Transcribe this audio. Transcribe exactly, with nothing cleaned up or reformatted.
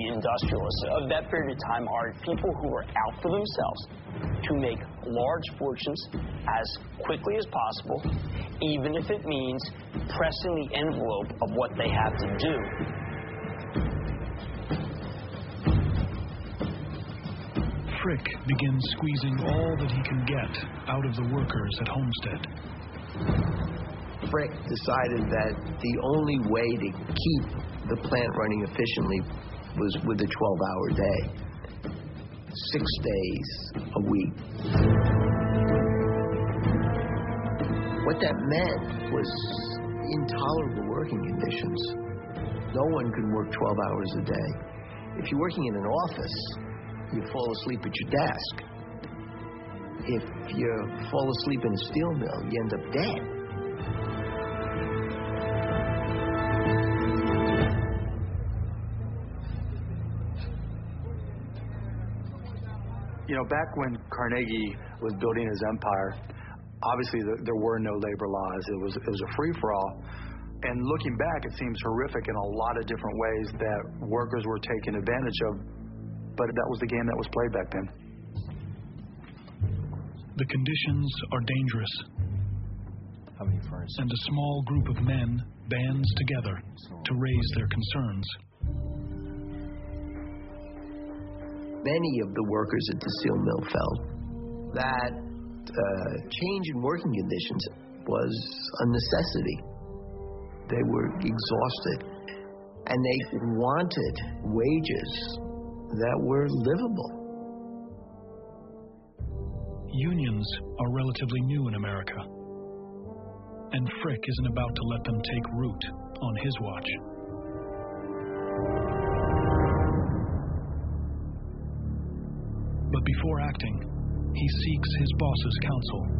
industrialists of that period of time are people who were out for themselves to make large fortunes as quickly as possible, even if it means pressing the envelope of what they have to do. Frick begins squeezing all that he can get out of the workers at Homestead. Frick decided that the only way to keep the plant running efficiently was with a twelve-hour day, six days a week. What that meant was intolerable working conditions. No one could work twelve hours a day. If you're working in an office, you fall asleep at your desk. If you fall asleep in a steel mill, you end up dead. You know, back when Carnegie was building his empire, obviously the, there were no labor laws. It was, it was a free-for-all. And looking back, it seems horrific in a lot of different ways that workers were taken advantage of, but that was the game that was played back then. The conditions are dangerous. How many furnaces? And a small group of men bands together to raise their concerns. Many of the workers at the steel mill felt that uh, change in working conditions was a necessity. They were exhausted, and they wanted wages that were livable. Unions are relatively new in America, and Frick isn't about to let them take root on his watch. But before acting, he seeks his boss's counsel.